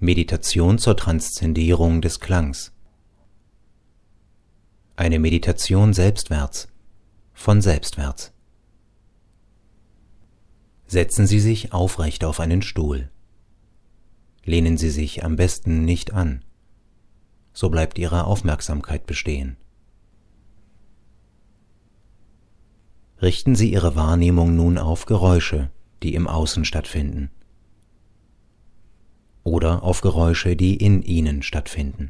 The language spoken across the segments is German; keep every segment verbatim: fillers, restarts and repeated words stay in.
Meditation zur Transzendierung des Klangs. Eine Meditation selbstwärts, von selbstwärts. Setzen Sie sich aufrecht auf einen Stuhl. Lehnen Sie sich am besten nicht an, so bleibt Ihre Aufmerksamkeit bestehen. Richten Sie Ihre Wahrnehmung nun auf Geräusche, die im Außen stattfinden, oder auf Geräusche, die in Ihnen stattfinden.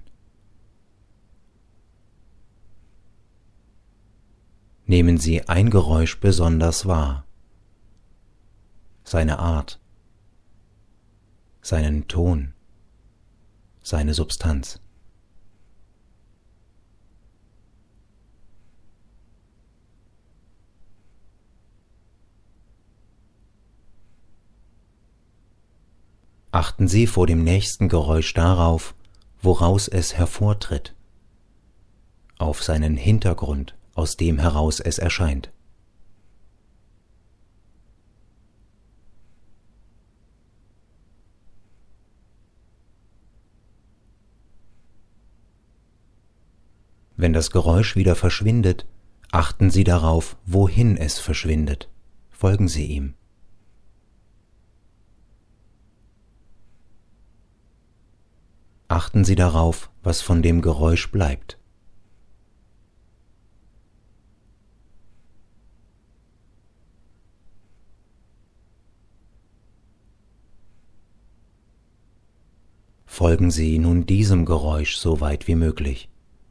Nehmen Sie ein Geräusch besonders wahr, seine Art, seinen Ton, seine Substanz. Achten Sie vor dem nächsten Geräusch darauf, woraus es hervortritt, auf seinen Hintergrund, aus dem heraus es erscheint. Wenn das Geräusch wieder verschwindet, achten Sie darauf, wohin es verschwindet. Folgen Sie ihm. Achten Sie darauf, was von dem Geräusch bleibt. Folgen Sie nun diesem Geräusch so weit wie möglich.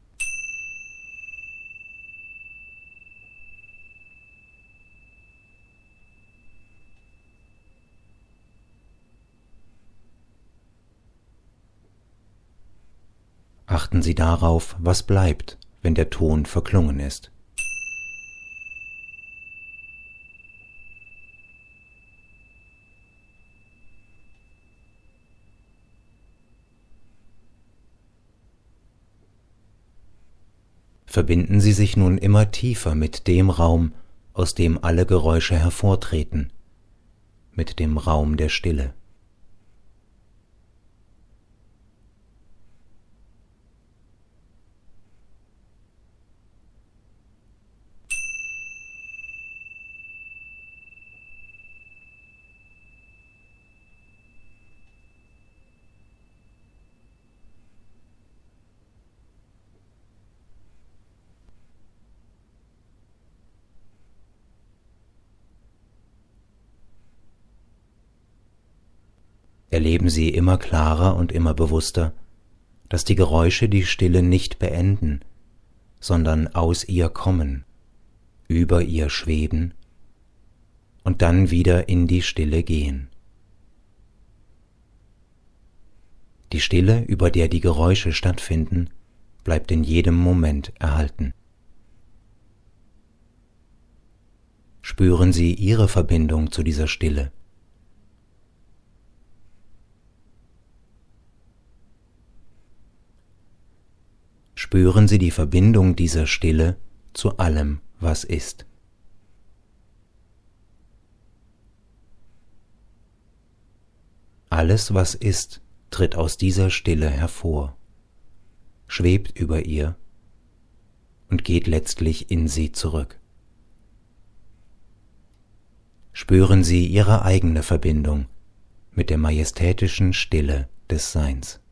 Achten Sie darauf, was bleibt, wenn der Ton verklungen ist. Verbinden Sie sich nun immer tiefer mit dem Raum, aus dem alle Geräusche hervortreten, mit dem Raum der Stille. Erleben Sie immer klarer und immer bewusster, dass die Geräusche die Stille nicht beenden, sondern aus ihr kommen, über ihr schweben und dann wieder in die Stille gehen. Die Stille, über der die Geräusche stattfinden, bleibt in jedem Moment erhalten. Spüren Sie Ihre Verbindung zu dieser Stille. Spüren Sie die Verbindung dieser Stille zu allem, was ist. Alles, was ist, tritt aus dieser Stille hervor, schwebt über ihr und geht letztlich in sie zurück. Spüren Sie Ihre eigene Verbindung mit der majestätischen Stille des Seins.